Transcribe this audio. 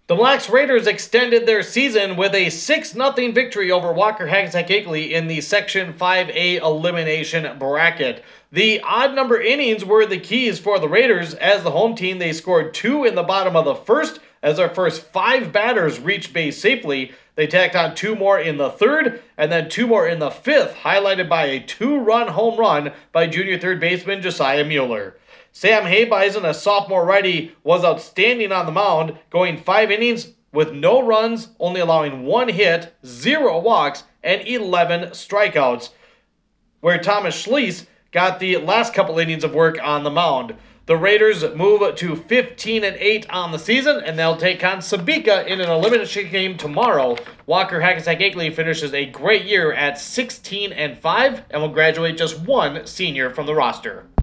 The Mille Lacs Raiders extended their season with a 6-0 victory over Walker Hackensack Higley in the Section 5A elimination bracket. The odd number innings were the keys for the Raiders. As the home team, they scored 2 in the bottom of the first as their first 5 batters reached base safely. They tacked on 2 more in the third and then 2 more in the fifth, highlighted by a 2-run home run by junior third baseman Josiah Mueller. Sam Habeisen, a sophomore righty, was outstanding on the mound, going 5 innings with no runs, only allowing 1 hit, 0 walks, and 11 strikeouts, where Thomas Schließ got the last couple innings of work on the mound. The Raiders move to 15-8 on the season, and they'll take on Sebeka in an elimination game tomorrow. Walker Hackensack Higley finishes a great year at 16-5 and will graduate just 1 senior from the roster.